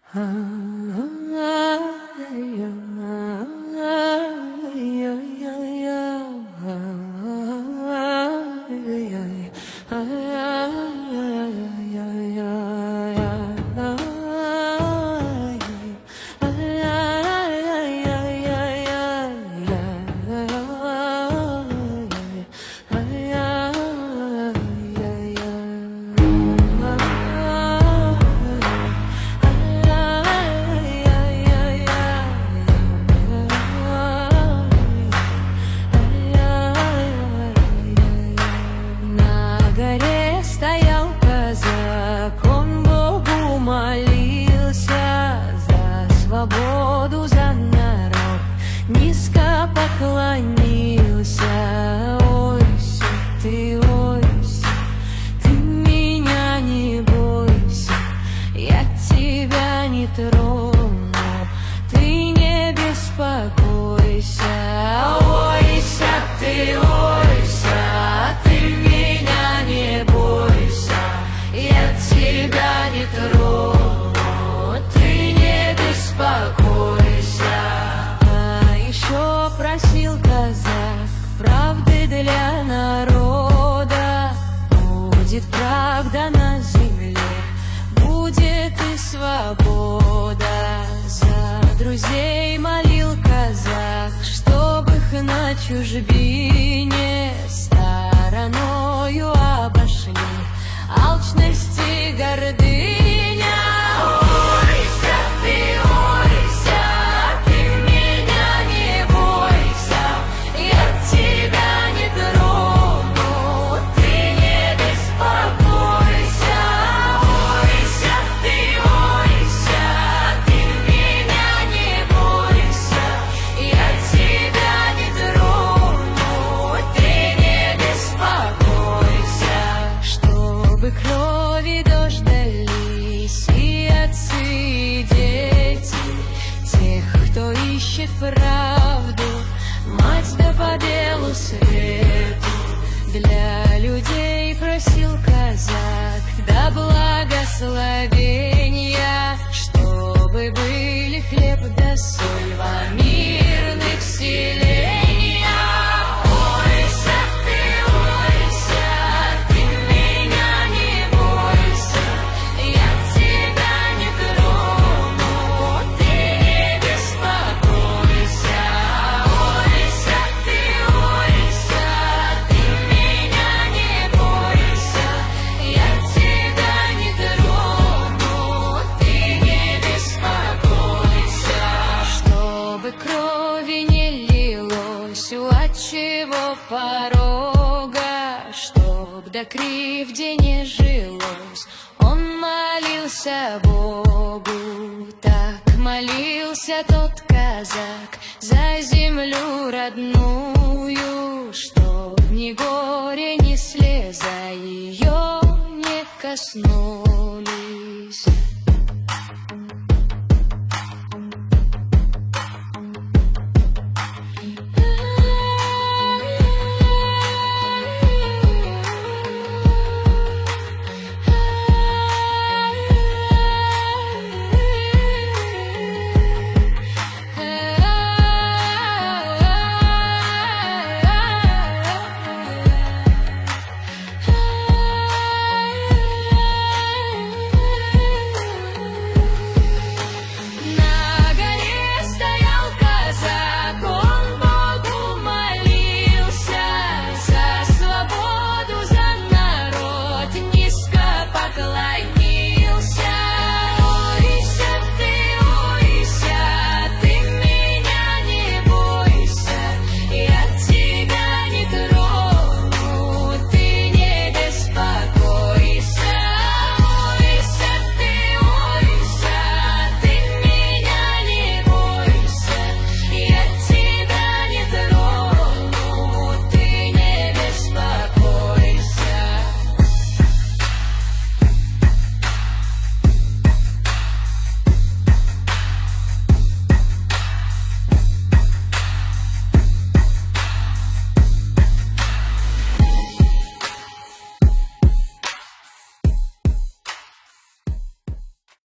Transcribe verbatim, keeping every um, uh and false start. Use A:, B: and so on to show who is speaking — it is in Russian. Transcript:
A: Свободу за народ низко поклонился. Ойся, ты ойся, ты меня не бойся, я тебя не трону, ты не беспокойся. Ойся, ты ойся, ты меня не бойся, я тебя не трону, а еще просил казак правды для народа. Будет правда на земле, будет и свобода. За друзей молил казак, чтоб их на чужбине стороною обошли алчность и гордыня. Крови дождались и отцы, и дети тех, кто ищет правду, мать да по белу свету. Для людей просил казак да благословения, чтобы были хлеб да соль во мирных селениях. Крови не лилось у отчего порога, чтоб до кривде не жилось, он молился Богу. Так молился тот казак за землю родную, чтоб ни горе, ни слеза ее не коснулись.